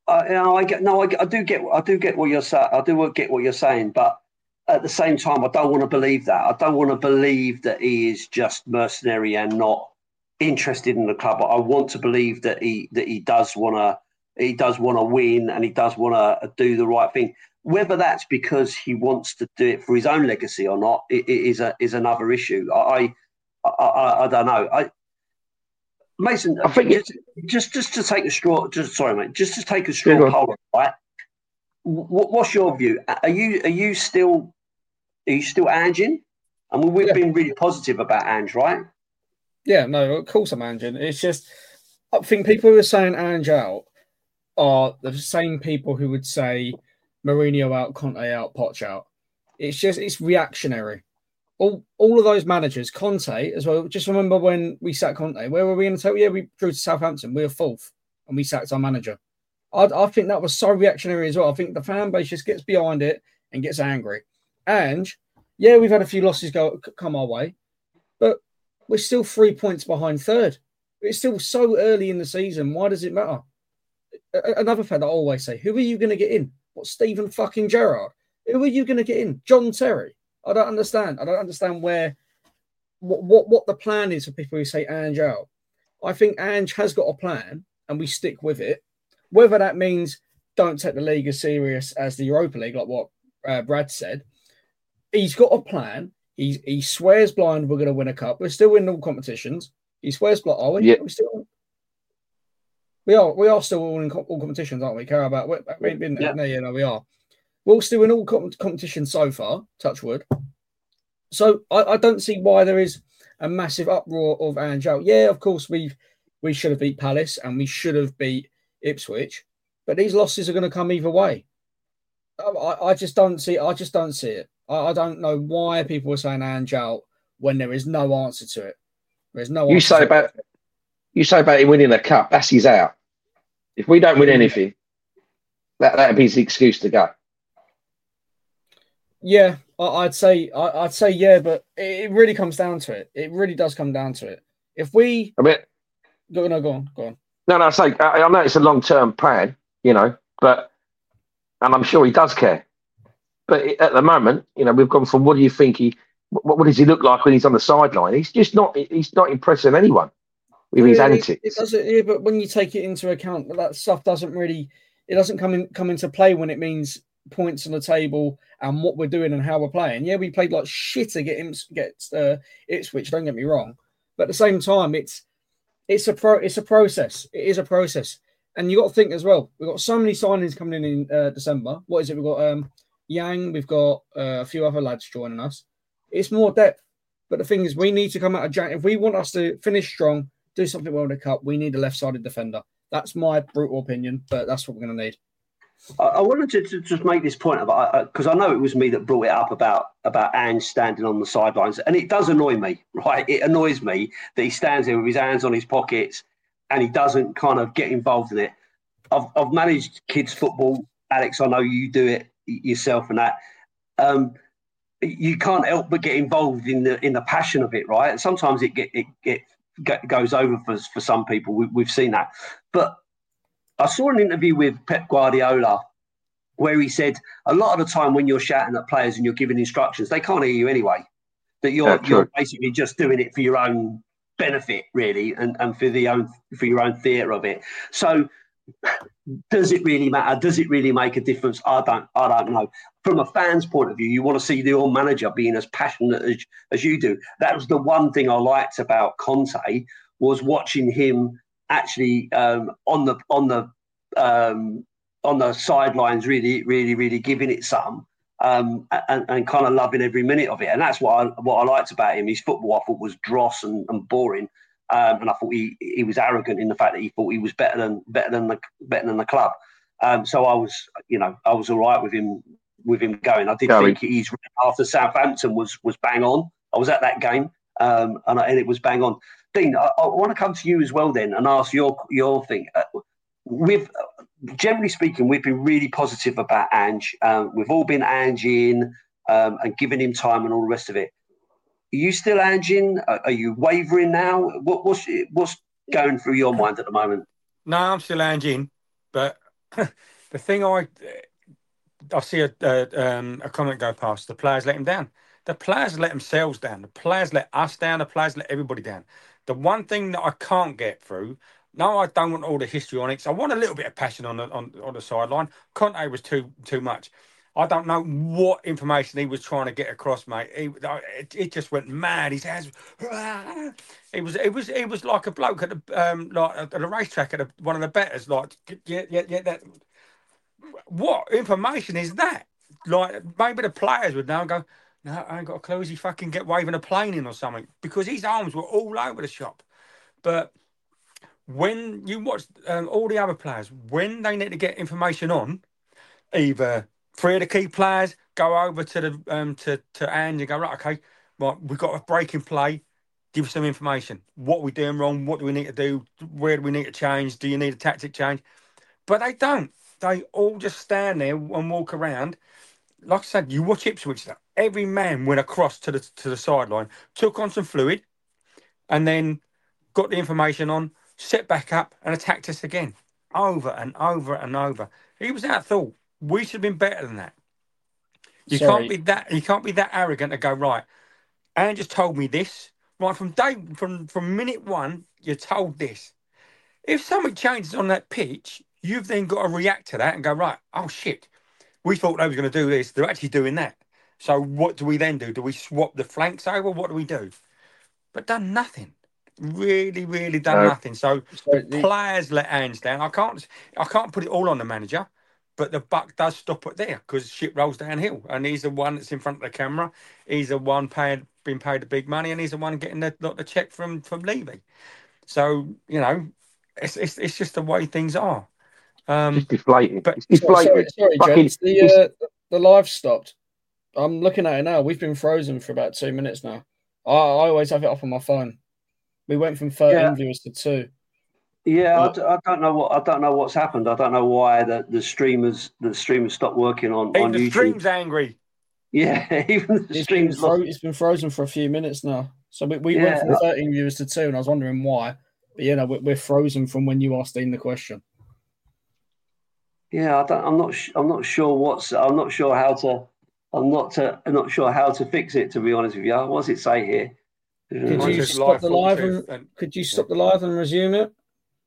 I do get what you're saying. I do get what you're saying, but at the same time, I don't want to believe that. I don't want to believe that he is just mercenary and not interested in the club. I want to believe that he does want to win and he does want to do the right thing. Whether that's because he wants to do it for his own legacy or not is another issue. I don't know. Mason, I think just to take a straw. Sorry, mate. Just to take a straw poll, right? What's your view? Are you still Ange? I mean, we've been really positive about Ange, right? Yeah, no, of course I'm Ange. It's just, I think people who are saying Ange out are the same people who would say Mourinho out, Conte out, Poch out. It's reactionary. All of those managers, Conte as well. Just remember when we sacked Conte, where were we in the table? Yeah, we drew to Southampton. We were fourth, and we sacked our manager. I think that was so reactionary as well. I think the fan base just gets behind it and gets angry. And yeah, we've had a few losses come our way, but we're still 3 points behind third. It's still so early in the season. Why does it matter? Another fan that I always say, who are you going to get in? What, Stephen fucking Gerrard? Who are you going to get in? John Terry? I don't understand. I don't understand what the plan is for people who say Ange out. I think Ange has got a plan and we stick with it. Whether that means don't take the league as serious as the Europa League, like what Brad said, he's got a plan. He swears blind we're going to win a cup. We're still in all competitions. He swears blind. Are we? Yeah. We are still all in all competitions, aren't we? Carabao. We are. We're all still in all competitions so far, touch wood. So I don't see why there is a massive uproar of Ange out. Yeah, of course, we should have beat Palace and we should have beat Ipswich, but these losses are going to come either way. I just don't see it. I don't know why people are saying Ange out when there is no answer to it. There's no you say about him winning a cup, that's his out. If we don't win anything, that'd be his excuse to go. Yeah, I'd say yeah, but it really comes down to it. It really does come down to it. If we go on. No, I know it's a long-term plan, but and I'm sure he does care. But at the moment, we've gone from what do you think what does he look like when he's on the sideline? He's just not. He's not impressing anyone with his antics. It doesn't. Yeah, but when you take it into account, that stuff doesn't come into play when it means points on the table and what we're doing and how we're playing. Yeah, we played like shit against Ipswich. Don't get me wrong, but at the same time, it's a process. It is a process, and you got to think as well. We've got so many signings coming in December. What is it? We've got Yang. We've got a few other lads joining us. It's more depth, but the thing is, we need to come out of January if we want us to finish strong, do something well in the cup. We need a left-sided defender. That's my brutal opinion, but that's what we're going to need. I wanted to just make this point about because I know it was me that brought it up about Ange standing on the sidelines, and it does annoy me, right? It annoys me that he stands there with his hands on his pockets and he doesn't kind of get involved in it. I've managed kids football, Alex. I know you do it yourself, and that you can't help but get involved in the passion of it, right? And sometimes it goes over for some people. We've seen that, but I saw an interview with Pep Guardiola where he said a lot of the time when you're shouting at players and you're giving instructions, they can't hear you anyway. That you're basically just doing it for your own benefit, really, and for your own theatre of it. So, does it really matter? Does it really make a difference? I don't know. From a fan's point of view, you want to see your manager being as passionate as you do. That was the one thing I liked about Conte, was watching him actually on the sidelines, really giving it some and kind of loving every minute of it. And that's what I liked about him. His football, I thought, was dross and boring, and I thought he was arrogant in the fact that he thought he was better than the club. So I was all right with him going. I did think his after Southampton was bang on. I was at that game, and it was bang on. Dean, I want to come to you as well then and ask your thing. Generally speaking, we've been really positive about Ange. We've all been Ange-ing and giving him time and all the rest of it. Are you still Ange-ing? Are you wavering now? What's going through your mind at the moment? No, I'm still Ange-ing, but the thing I see a comment go past. The players let him down. The players let themselves down. The players let us down. The players let everybody down. The one thing that I can't get through. No, I don't want all the history on it. So I want a little bit of passion on the sideline. Conte was too much. I don't know what information he was trying to get across, mate. It just went mad. His hands, it was like a bloke at the racetrack at one of the betters. Like, yeah. That what information is that? Like, maybe the players would know and go, no, I ain't got a clue. Is he fucking get waving a plane in or something? Because his arms were all over the shop. But when you watch all the other players, when they need to get information on, either three of the key players go over to the to Ange and go, right, okay, right, we've got a break in play. Give us some information. What are we doing wrong? What do we need to do? Where do we need to change? Do you need a tactic change? But they don't. They all just stand there and walk around. Like I said, you watch Ipswich. Every man went across to the sideline, took on some fluid, and then got the information on, set back up, and attacked us again, over and over and over. He was out thought. We should have been better than that. You can't be that arrogant to go, right, Anne just told me this. Right, from minute one, you're told this. If something changes on that pitch, you've then got to react to that and go, right, oh shit, we thought they were going to do this. They're actually doing that. So what do we then do? Do we swap the flanks over? What do we do? But done nothing. Really, really done nothing. So the players let Ange down. I can't put it all on the manager, but the buck does stop it there because shit rolls downhill. And he's the one that's in front of the camera. He's the one being paid the big money, and he's the one getting the check from Levy. So, you know, it's just the way things are. Just deflating. But it's deflating. Sorry, gents. The live stopped. I'm looking at it now. We've been frozen for about 2 minutes now. I always have it up on my phone. We went from 13 viewers to 2. Yeah, I don't know what's happened. I don't know why the streamers stopped working on YouTube. The stream's angry. Yeah, even the stream's it's been frozen for a few minutes now. So we went from 13 viewers to 2, and I was wondering why. But you know, we're frozen from when you asked Dean the question. Yeah, I'm not sure how to fix it. To be honest with you, what's it say here? Could you stop the live and resume it?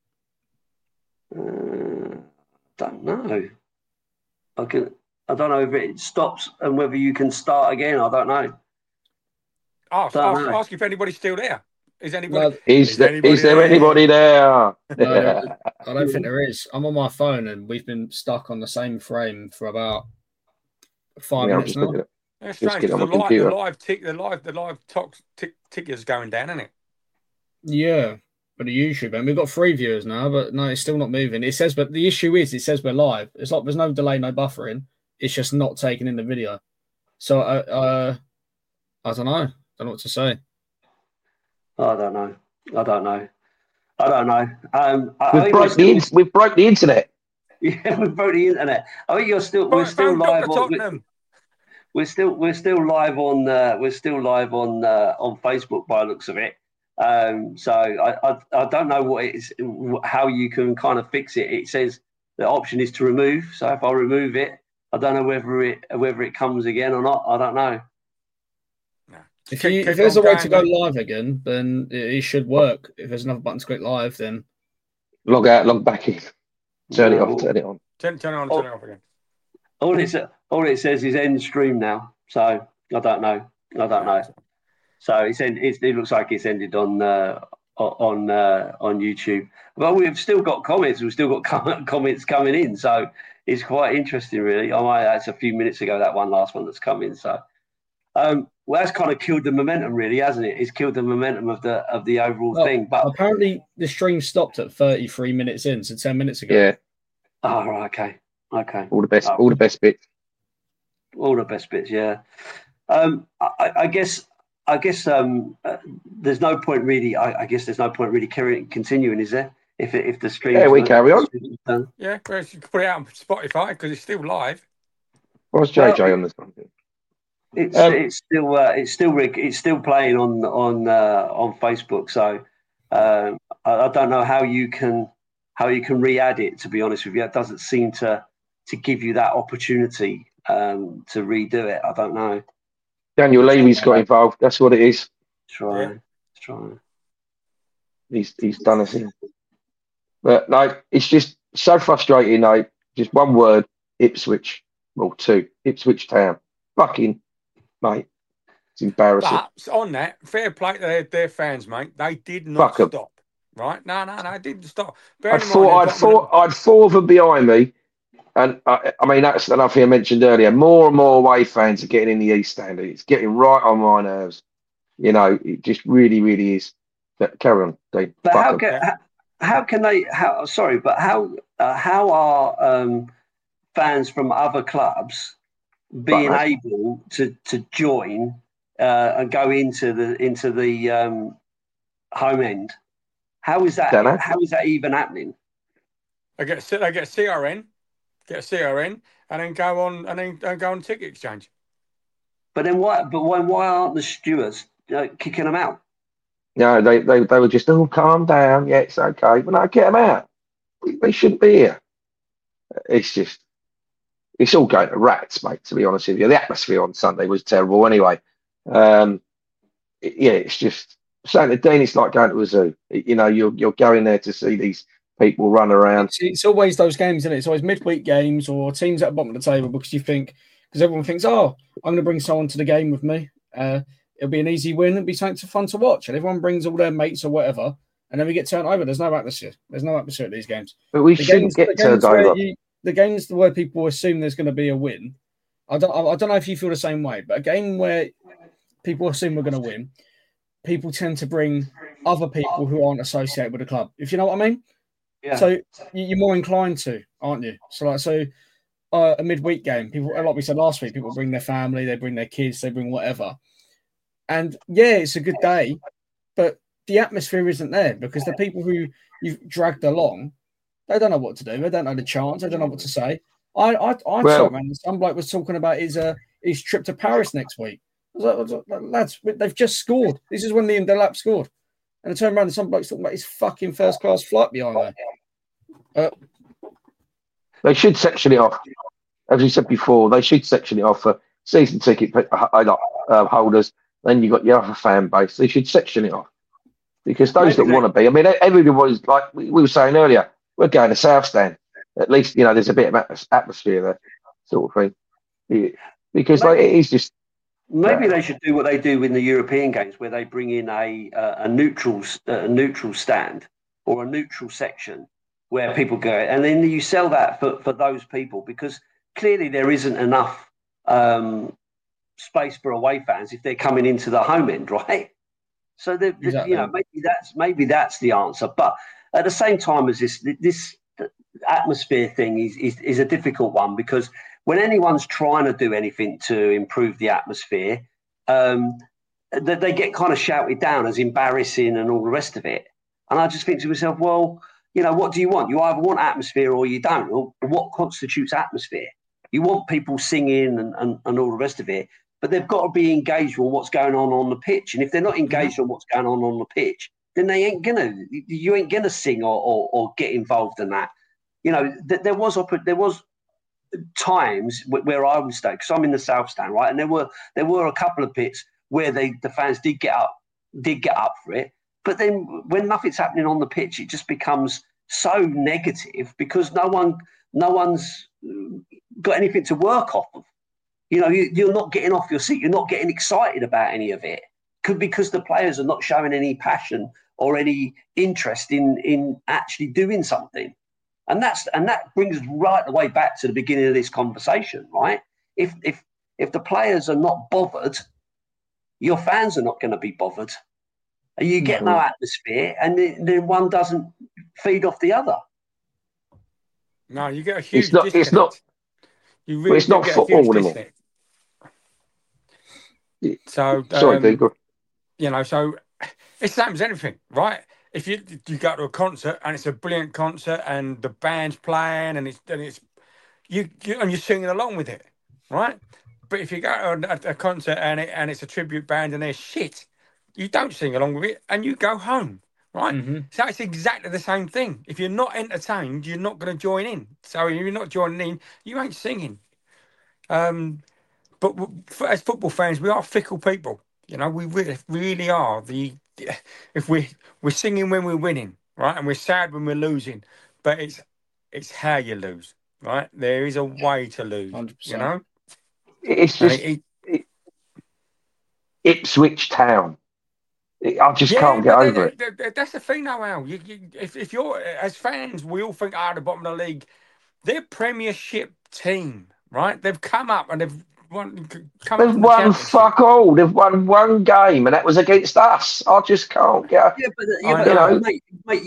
Don't know. I don't know if it stops and whether you can start again. I don't know. Ask if anybody's still there. Is anybody? Is there anybody there? No, I don't think there is. I'm on my phone and we've been stuck on the same frame for about 5 minutes now. That's strange. The live ticker's going down, isn't it? Yeah, but the YouTube, and we've got 3 viewers now, but no, it's still not moving. It says, but the issue is, it says we're live. It's like there's no delay, no buffering. It's just not taking in the video. So I don't know. Don't know what to say. I don't know. We've broke the internet. Yeah, we broke the internet. I think we're still live on. We're still live on. We're still live on Facebook by the looks of it. So I don't know what it is, how you can kind of fix it. It says the option is to remove. So if I remove it, I don't know whether it comes again or not. I don't know. If there's a way to go live again, then it should work. If there's another button to click live, then log out, log back in, turn it off, turn it on. Turn it on, turn it off again. All it says is end stream now. So I don't know. So it looks like it's ended on YouTube. But we've still got comments. We've still got comments coming in. So it's quite interesting, really. That's a few minutes ago, that last one that's come in. So. Well, that's kind of killed the momentum, really, hasn't it? It's killed the momentum of the overall thing. But apparently, the stream stopped at 33 minutes in, so 10 minutes ago. Yeah. Oh, right, okay. All the best bits. All the best bits, yeah. I guess there's no point really. I guess there's no point really continuing, is there? If the stream. Yeah, we carry on. Yeah, well, you can put it out on Spotify because it's still live. What's JJ on this one? It's still playing on Facebook. So I don't know how you can how you can re-add it. To be honest with you, it doesn't seem to give you that opportunity to redo it. I don't know. Daniel Levy's got involved. That's what it is. Try. He's done a thing. But no, it's just so frustrating. No, just one word: Ipswich. Well, two. Ipswich Town. Fucking mate, it's embarrassing. But on that, fair play to their fans, mate. They did not stop. Right? No, they didn't stop. I'd four of them behind me, and I mean that's nothing I mentioned earlier. More and more away fans are getting in the East Stand. It's getting right on my nerves. You know, it just really, really is. But carry on, Dean. But how can they? Sorry, but how are fans from other clubs being able to join and go into the home end? How is that? How is that even happening? They get CRN, and then go on ticket exchange. But then why? But why aren't the stewards kicking them out? No, they were just, calm down. Yeah, it's okay. But no, get them out. They shouldn't be here. It's all going to rats, mate, to be honest with you. The atmosphere on Sunday was terrible anyway. It's just saying to Dean, it's like going to a zoo. You know, you're going there to see these people run around. It's always those games, isn't it? It's always midweek games or teams at the bottom of the table because everyone thinks, I'm going to bring someone to the game with me. It'll be an easy win. It'll be something fun to watch. And everyone brings all their mates or whatever. And then we get turned over. There's no atmosphere. There's no atmosphere at these games. But we shouldn't get turned over. The games where people assume there's going to be a win. I don't know if you feel the same way, but a game where people assume we're going to win, people tend to bring other people who aren't associated with the club. If you know what I mean? Yeah. So you're more inclined to, aren't you? So a midweek game, people, like we said last week, people bring their family, they bring their kids, they bring whatever. And yeah, it's a good day, but the atmosphere isn't there because the people who you've dragged along, they don't know what to do. They don't know the chants. They don't know what to say. Some bloke was talking about his trip to Paris next week. I was like, lads, they've just scored. This is when Liam Delap scored. And I turned around and some bloke's talking about his fucking first-class flight behind there. They should section it off. As we said before, they should section it off for season ticket holders. Then you've got your other fan base. They should section it off. Because those that want to be, I mean, everybody's like we were saying earlier, we're going to South Stand. At least, you know, there's a bit of atmosphere there, sort of thing. Yeah. Because it is just. Maybe they should do what they do in the European games, where they bring in a neutral stand or a neutral section where people go, and then you sell that for those people because clearly there isn't enough space for away fans if they're coming into the home end, right? So exactly. You know, maybe that's the answer. But at the same time as this atmosphere thing is a difficult one because when anyone's trying to do anything to improve the atmosphere, they get kind of shouted down as embarrassing and all the rest of it. And I just think to myself, well, you know, what do you want? You either want atmosphere or you don't. Or what constitutes atmosphere? You want people singing and all the rest of it, but they've got to be engaged with what's going on the pitch. And if they're not engaged on what's going on the pitch, then you ain't gonna sing or get involved in that. You know, there was times where I would stay because I'm in the South Stand, right? And there were a couple of pits where the fans did get up for it. But then when nothing's happening on the pitch, it just becomes so negative because no one's got anything to work off of. You know, you're not getting off your seat. You're not getting excited about any of it. Could because the players are not showing any passion or any interest in actually doing something. And that brings us right the way back to the beginning of this conversation, right? If the players are not bothered, your fans are not going to be bothered. You get no atmosphere, and then one doesn't feed off the other. No, you get a huge disconnect. It's not. You really it's not football anymore. So, sorry, Digger. You know, so it's the same as anything, right? If you go to a concert and it's a brilliant concert and the band's playing and it's you're singing along with it, right? But if you go to a concert and it's a tribute band and they're shit, you don't sing along with it and you go home, right? Mm-hmm. So it's exactly the same thing. If you're not entertained, you're not going to join in. So if you're not joining in, you ain't singing. But as football fans, we are fickle people. We really are. If we're singing when we're winning, right, and we're sad when we're losing, but it's how you lose, right? There is a way to lose, 100%. It's just Ipswich Town. I just can't get over it. That's the thing now, Al. If you're as fans, we all think, the bottom of the league. They're Premiership team, right? They've come up and they've won fuck all. They've won one game, and that was against us. I just can't get. Mate,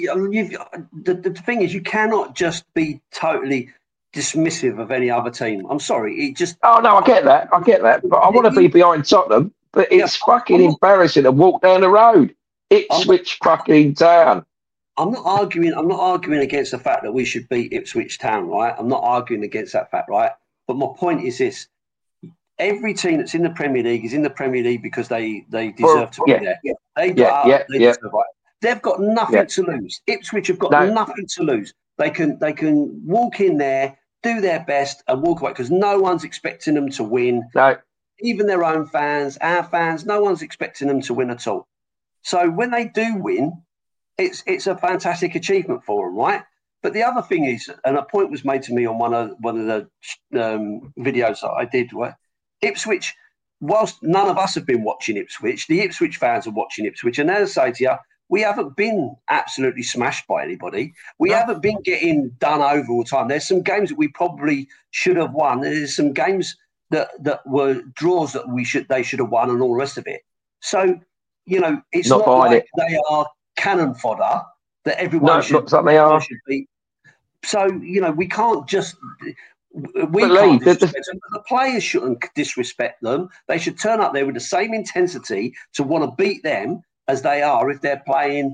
the thing is, you cannot just be totally dismissive of any other team. I'm sorry, it just. Oh no, I get that, but I want to be behind Tottenham. But it's fucking embarrassing to walk down the road. Ipswich fucking Town. I'm not arguing against the fact that we should beat Ipswich Town, right? I'm not arguing against that fact, right? But my point is this: every team that's in the Premier League is in the Premier League because they deserve to be there. They deserve, right? They've got nothing to lose. Ipswich have got nothing to lose. They can walk in there, do their best, and walk away because no one's expecting them to win. No. Even their own fans, our fans, no one's expecting them to win at all. So when they do win, it's a fantastic achievement for them, right? But the other thing is, and a point was made to me on one of the videos that I did, where Ipswich, whilst none of us have been watching Ipswich, the Ipswich fans are watching Ipswich, and as I say to you, we haven't been absolutely smashed by anybody. We haven't been getting done over all the time. There's some games that we probably should have won. There's some games that were draws that they should have won and all the rest of it. So, it's not like they are cannon fodder that everyone should beat. So, we can't just... disrespect them. The players shouldn't disrespect them. They should turn up there with the same intensity to want to beat them as they are if they're playing,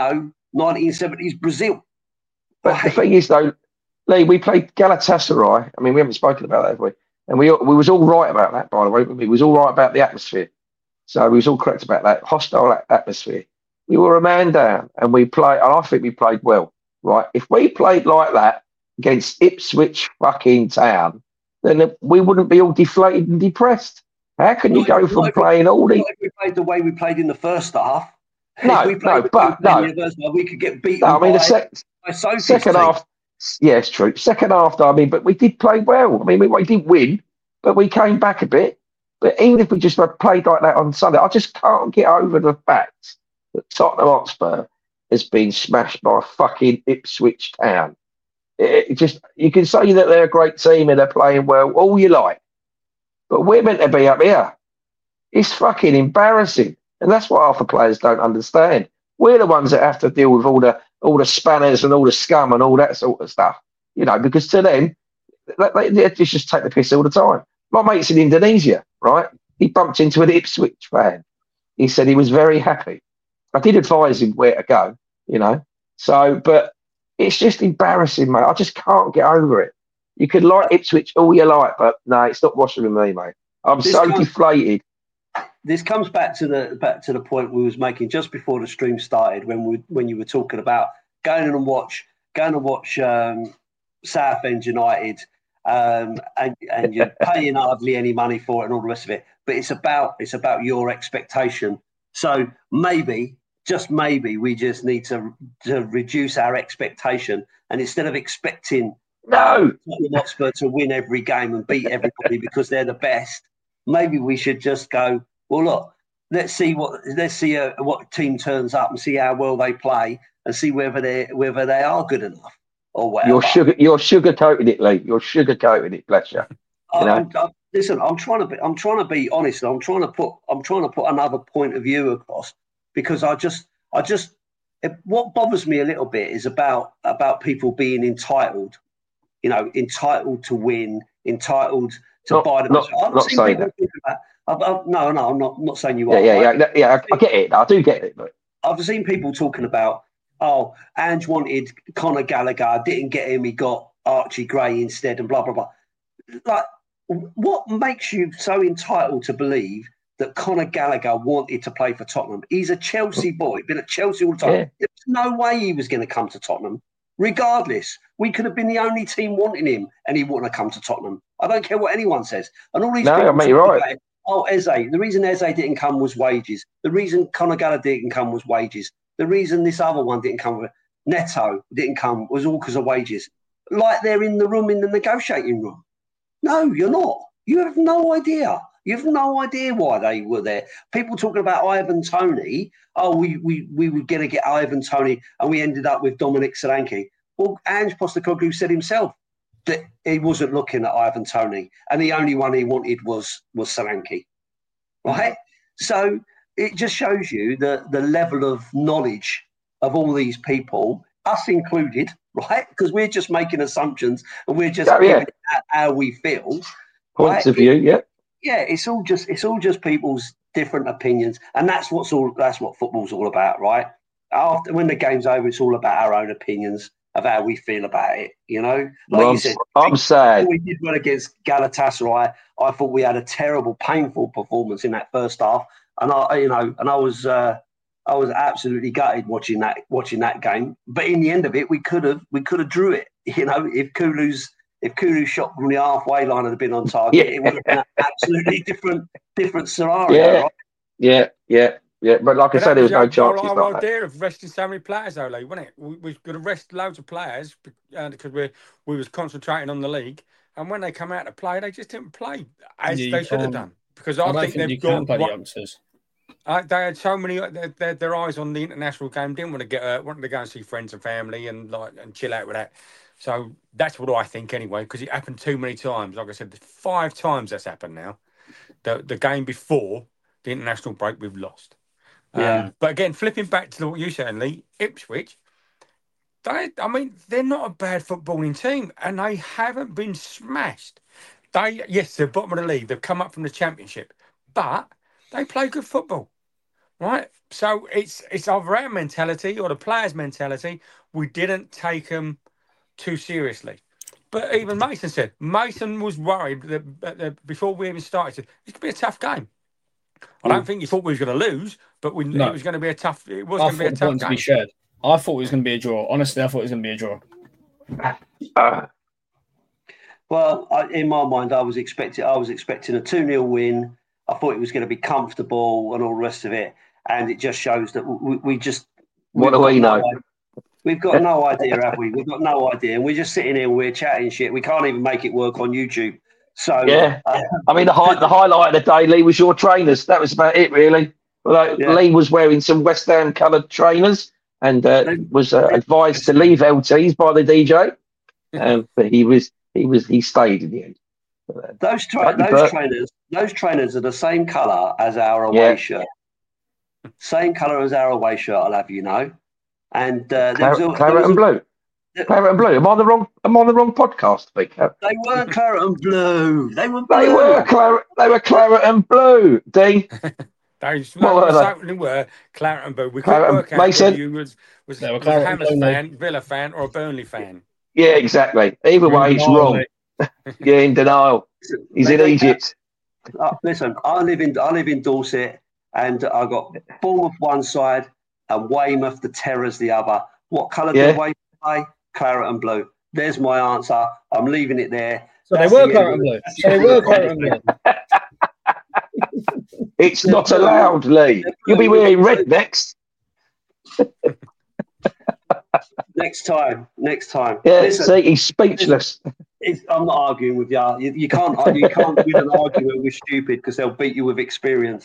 1970s Brazil. But the thing is, though, Lee, we played Galatasaray. I mean, we haven't spoken about that, have we? And we was all right about that, by the way. We was all right about the atmosphere. So we was all correct about that. Hostile atmosphere. We were a man down, and we played, and I think we played well, right? If we played like that against Ipswich fucking Town, then we wouldn't be all deflated and depressed. How can you go from playing all the... If we played the way we played in the first half. We could get beaten by second half. Yeah, it's true. Second half, but we did play well. I mean, we didn't win, but we came back a bit. But even if we just played like that on Sunday, I just can't get over the fact that Tottenham Hotspur has been smashed by fucking Ipswich Town. You can say that they're a great team and they're playing well, all you like. But we're meant to be up here. It's fucking embarrassing. And that's what half the players don't understand. We're the ones that have to deal with all the spanners and all the scum and all that sort of stuff. Because to them, they just take the piss all the time. My mate's in Indonesia, right? He bumped into an Ipswich fan. He said he was very happy. I did advise him where to go, So, but it's just embarrassing, mate. I just can't get over it. You could like Ipswich all you like, but no, it's not washing with me, mate. I'm deflated. This comes back to the point we was making just before the stream started when you were talking about going to watch Southend United, and you're paying hardly any money for it and all the rest of it. But it's about your expectation. So maybe, just maybe, we just need to reduce our expectation, and instead of expecting Tottenham Hotspur to win every game and beat everybody because they're the best, maybe we should just go, well, look, let's see what team turns up and see how well they play and see whether they are good enough or whatever. You're sugarcoating it, Lee. You're sugarcoating it, bless you. Listen, I'm trying to be honest. I'm trying to put another point of view across, because what bothers me a little bit is about people being entitled, entitled to win, entitled to buy them. Not saying that. No, I'm not saying you are. Yeah. I get it. I do get it. But I've seen people talking about, Ange wanted Conor Gallagher, didn't get him, he got Archie Gray instead, and blah blah blah. Like, what makes you so entitled to believe that Conor Gallagher wanted to play for Tottenham. He's a Chelsea boy, been at Chelsea all the time. Yeah. There's no way he was going to come to Tottenham. Regardless, we could have been the only team wanting him and he wouldn't have come to Tottenham. I don't care what anyone says. And all these No, people I mean, you're right. Eze. The reason Eze didn't come was wages. The reason Conor Gallagher didn't come was wages. The reason this other one didn't come, Neto didn't come, was all because of wages. Like they're in the room, in the negotiating room. No, you're not. You have no idea. You have no idea why they were there. People talking about Ivan Toney. Oh, we were going to get Ivan Toney and we ended up with Dominic Solanke. Well, Ange Postecoglou said himself that he wasn't looking at Ivan Toney and the only one he wanted was Solanke. Right? So it just shows you the level of knowledge of all these people, us included, right? Because we're just making assumptions and we're just giving it how we feel. Points of view, yeah. Yeah, it's all just people's different opinions, and that's what football's all about, right? After when the game's over, it's all about our own opinions of how we feel about it. You know, like you said, I'm sad. We did well against Galatasaray. I thought we had a terrible, painful performance in that first half, and I was absolutely gutted watching that game. But in the end of it, we could have drew it. You know, if Kulu's shot from the halfway line had been on target, it would have been an absolutely different scenario. Yeah, right? Yeah. But like I said, there was no chance. The whole idea of resting so many players, though, Lee, wasn't it? We were going to rest loads of players because we was concentrating on the league, and when they come out to play, they just didn't play as they should have done. Because I think they've got youngsters. They had so many. Their eyes on the international game. Didn't want to get wanted to go and see friends and family and chill out with that. So that's what I think anyway, because it happened too many times. Like I said, 5 times that's happened now. The game before the international break, we've lost. Yeah. But again, flipping back to what you said, Lee, Ipswich, they're not a bad footballing team, and they haven't been smashed. Yes, they're bottom of the league. They've come up from the Championship, but they play good football, right? So it's either our mentality or the players' mentality. We didn't take them too seriously. But even Mason was worried that before we even started, it could be a tough game. I don't think he thought we was going to lose, but it was going to be a tough. It was going to be a tough game. To be shared. I thought it was going to be a draw. Honestly, I thought it was going to be a draw. Well, in my mind, I was expecting a 2-0 win. I thought it was going to be comfortable and all the rest of it, and it just shows that we just. What do we know? We've got no idea, have we? We've got no idea. And we're just sitting here and we're chatting shit. We can't even make it work on YouTube. So yeah, the highlight of the day, Lee, was your trainers. That was about it, really. Lee was wearing some West Ham coloured trainers and was advised to leave LTs by the DJ. But he stayed in the end. Those trainers are the same colour as our away shirt. Same colour as our away shirt. I'll have you know. And claret and blue. Claret and blue. Am I on the wrong podcast, Big Cat? They weren't claret and blue. They were blue. They were claret and blue. D. They certainly were claret and blue. We couldn't work out whether you was a Hammers fan, Villa fan, or a Burnley fan. Yeah, exactly. Either way, it's wrong. Yeah, in denial. He's in Egypt. Listen, I live in Dorset, and I got Bournemouth one side and Weymouth the Terrors the other. What colour did Weymouth play? Claret and blue. There's my answer. I'm leaving it there. So they were claret and blue. It's not allowed, Lee. You'll be wearing red next. Next time. Yeah, listen, see, he's speechless. I'm not arguing with you. You can't win an argument with stupid because they'll beat you with experience.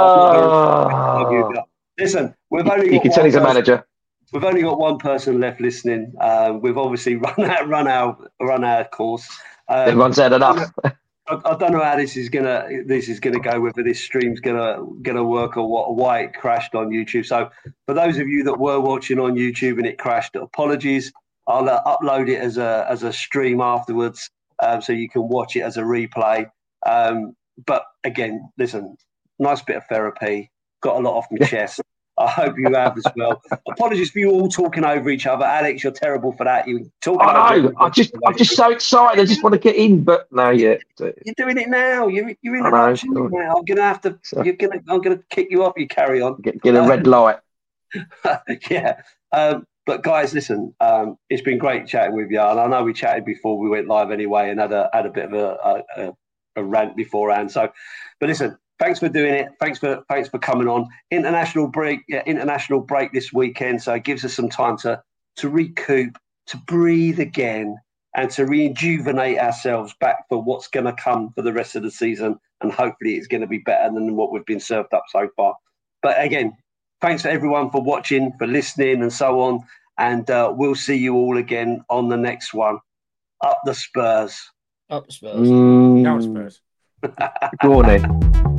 So listen, we've only you can tell he's a manager. We've only got one person left listening. We've obviously run our course. Everyone's had enough. I don't know how this is gonna go. Whether this stream's gonna work or why it crashed on YouTube. So for those of you that were watching on YouTube and it crashed, apologies. I'll upload it as a stream afterwards, so you can watch it as a replay. But again, listen, nice bit of therapy. Got a lot off my chest. I hope you have as well. Apologies for you all talking over each other. Alex, you're terrible for that. You talking I over know. I'm just so excited. I just want to get in, but no, yeah. You're doing it now. You're interrupting me, mate. I'm gonna have to. I'm gonna kick you off. You carry on. Get a red light. Yeah. But guys, listen. It's been great chatting with you, and I know we chatted before we went live anyway, and had a bit of a rant beforehand. So, but listen. Thanks for doing it. Thanks for coming on. International break this weekend, so it gives us some time to recoup, to breathe again, and to rejuvenate ourselves back for what's going to come for the rest of the season. And hopefully, it's going to be better than what we've been served up so far. But again, thanks for everyone for watching, for listening, and so on. And we'll see you all again on the next one. Up the Spurs. Up the Spurs. No Spurs. Go on then.